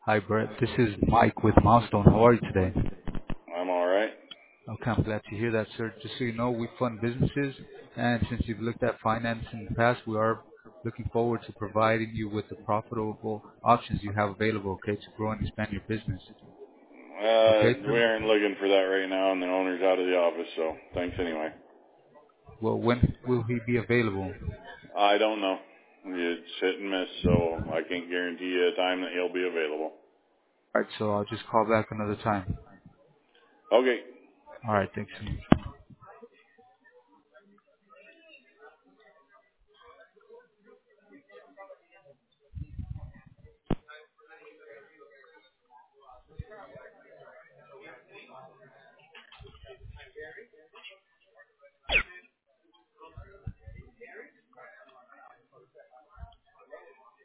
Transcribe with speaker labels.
Speaker 1: Hi, Brett. This is Mike with Milestone. How are you today?
Speaker 2: I'm all right.
Speaker 1: Okay, I'm glad to hear that, sir. Just so you know, we fund businesses, and since you've looked at finance in the past, we are looking forward to providing you with the profitable options you have available, okay, to grow and expand your business. Okay,
Speaker 2: We
Speaker 1: sir?
Speaker 2: aren't looking for that right now, and the owner's out of the office, so thanks anyway.
Speaker 1: Well, when will he be available?
Speaker 2: I don't know. It's hit and miss, so I can't guarantee you a time that he'll be available.
Speaker 1: All right, so I'll just call back another time.
Speaker 2: Okay.
Speaker 1: All right, thanks.